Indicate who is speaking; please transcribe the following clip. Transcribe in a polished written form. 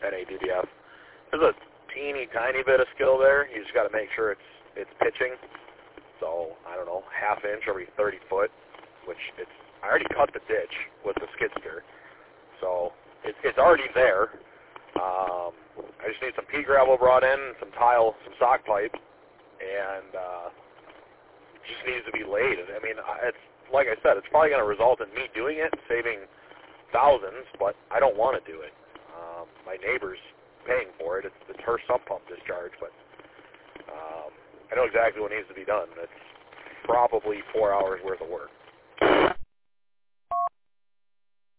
Speaker 1: NADDF. There's a teeny tiny bit of skill there. You just got to make sure it's pitching. So, I don't know, half inch every 30 foot, which I already cut the ditch with the skid steer. So, it's already there. I just need some pea gravel brought in, some tile, some sock pipe, and it just needs to be laid. I mean, it's like I said, it's probably going to result in me doing it, saving thousands, but I don't want to do it. My neighbor's paying for it. It's her sump pump discharge, but I know exactly what needs to be done. It's probably 4 hours worth of work.